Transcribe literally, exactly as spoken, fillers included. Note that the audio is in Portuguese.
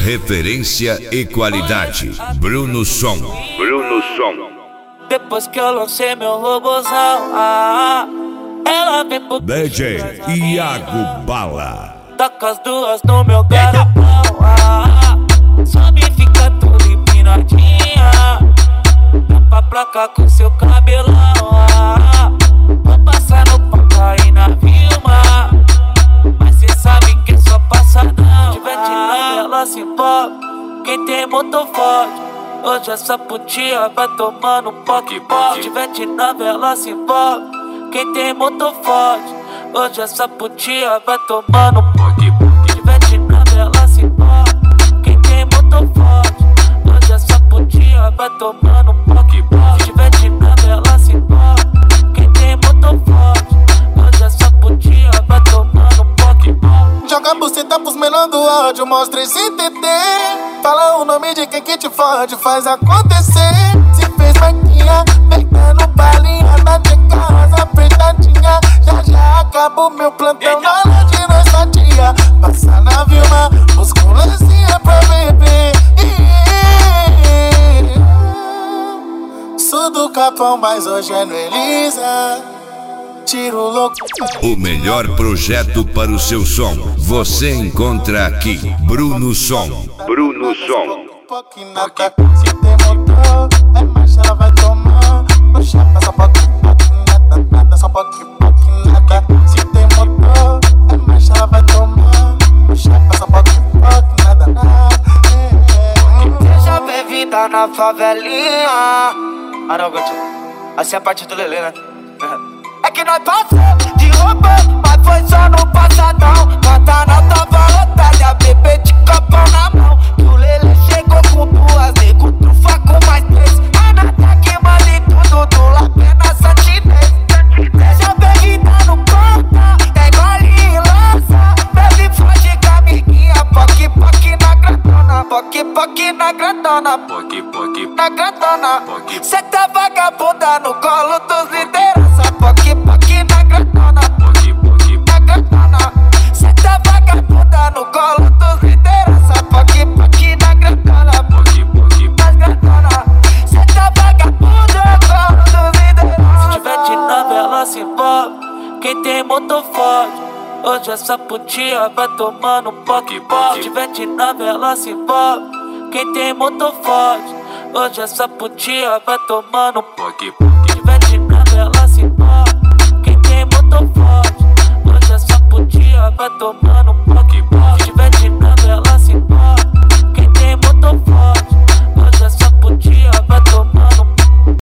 Referência e qualidade. Bruno Som. Bruno Som. Depois que eu lancei meu robozão, ah, ela vem pro D J Iago Bala. Toca as duas no meu garapão, ah, sobe e fica tudo empinadinha. Tampa a placa com seu cabelão, ah, vou passar no papai na Vilma, mas cê sabe que é só passadão. Tiver tirando ela se envolve, quem tem motor forte. Hoje essa putinha vai tomando um poque-poque. Tiver na vela se envolve, quem tem motor forte. Hoje essa putinha vai tomando um poque-poque. Tiver na vela se envolve, quem tem motor forte. Hoje essa putinha vai tomando um poque-poque. Tiver na vela se envolve, quem tem motor forte. Hoje essa putinha vai tomando um poque-poque. Joga a buceta pros menor do áudio, mostra esse T T. Fala o nome de quem que te fode, faz acontecer. Se fez maquinha, pegando balinha na teca rosa apertadinha. Já já acabou meu plantão na hora de nossa tia. Passa na Vilma, busca um lancinha pra beber. Sou do Capão, mas hoje é no Elisa. Tiro louco. O melhor projeto para o seu som você encontra aqui. Bruno Som. Bruno Som. Se tem motor, é marcha, ela vai tomar. No chapa, só pode nada, nada, só pode nada. Se tem motor, é marcha, ela vai tomar. No chapa, só pode nada, nada. Seja bem-vinda na favelinha. Ah não, Gatinho, assim é a parte do Lelê, né? É que nós passamos de roupa, mas foi só no passadão. Pantanal tava lotada, bebê de copão na mão. Que o Lelê chegou com duas, nego trufa com mais três. A nata que manda em tudo, do lapé na santinês. Deixa bem-vinda no ponta, é gole e lança. Bebe forte com a amiguinha, poque poque na grandona. Poque poque na grandona, poque poque na grandona. Cê tá vagabunda no colo dos liderança. Poque poque na grandona, poque poque na grandona. Cê tá vagabunda no colo dos liderança. Poque poque na grandona, poque poque na grandona. Cê tá vagabunda no colo dos liderança. Se tiver de nave ela se envolve, quem tem motor forte. Hoje essa putinha vai tomando um poque-poque. Se tiver de nave ela se envolve, quem tem motor forte. Hoje essa putinha vai tomando um poque-poque. Se tiver de nave ela se envolve, quem tem motor forte. Hoje essa putinha vai tomando um poque-poque.